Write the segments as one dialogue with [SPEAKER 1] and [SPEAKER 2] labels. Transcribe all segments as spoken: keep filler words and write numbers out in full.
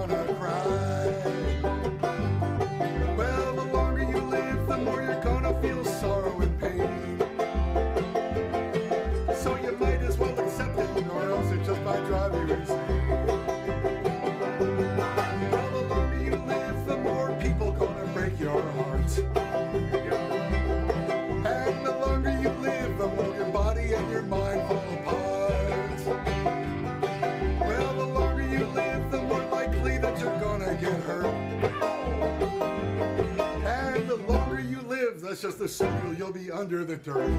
[SPEAKER 1] gonna cry. Well, the longer you live, the more you're gonna feel sorrow and pain. So you might as well accept it, or else it just might drive you insane. Well, the longer you live, the more people gonna break your heart. And the longer you live, the more your body and your mind fall apart. Well, the longer you live, the more likely that you're gonna get hurt. And the longer you live, that's just the signal you'll be under the dirt.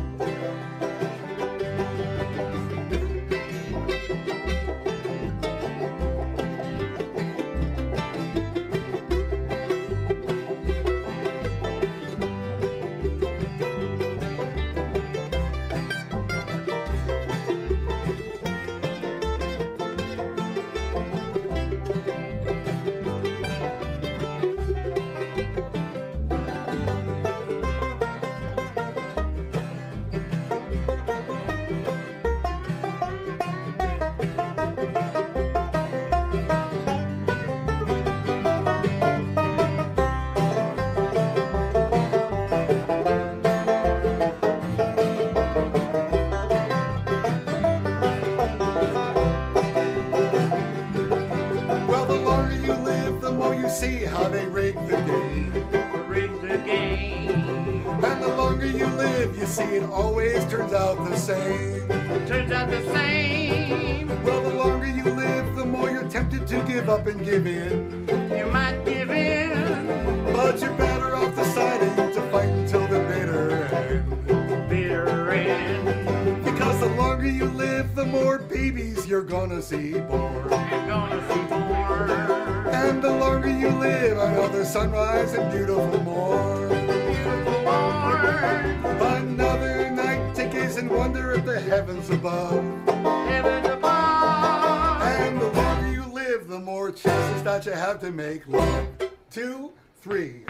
[SPEAKER 1] See how they rig the game.
[SPEAKER 2] Rig the game.
[SPEAKER 1] And the longer you live, you see it always turns out the same.
[SPEAKER 2] Turns out the same.
[SPEAKER 1] Well, the longer you live, the more you're tempted to give up and give in.
[SPEAKER 2] You might give in,
[SPEAKER 1] but you're better off deciding to fight until the bitter end.
[SPEAKER 2] Bitter end.
[SPEAKER 1] Because the longer you live, the more babies you're gonna see born.
[SPEAKER 2] You're gonna see born.
[SPEAKER 1] And the longer you live, another sunrise and beautiful morn.
[SPEAKER 2] Beautiful morn.
[SPEAKER 1] Another night to gaze and wonder at the heavens above.
[SPEAKER 2] Heavens above.
[SPEAKER 1] And the longer you live, the more chances that you have to make love. Two, three.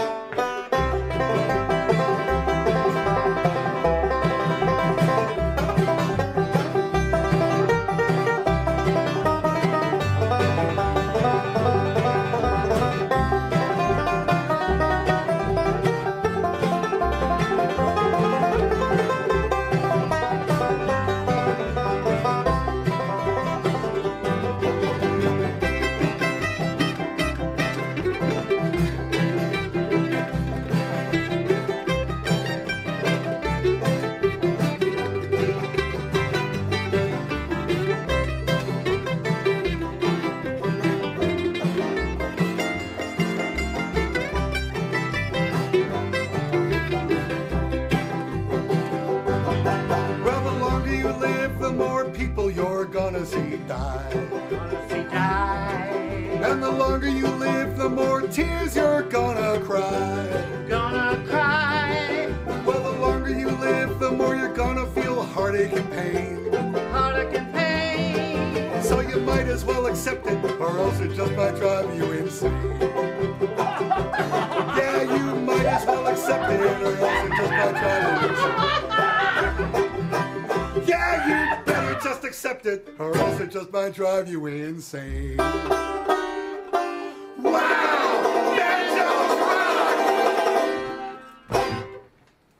[SPEAKER 1] The more people you're gonna see die.
[SPEAKER 2] Gonna see die.
[SPEAKER 1] And the longer you live, the more tears you're gonna cry.
[SPEAKER 2] Gonna cry.
[SPEAKER 1] Well, the longer you live, the more you're gonna feel heartache and pain.
[SPEAKER 2] Heartache and pain.
[SPEAKER 1] So you might as well accept it, or else it just might drive you insane. Yeah, you might as well accept it, or else it just might drive you insane. Yeah, you better just accept it, or else it just might drive you insane.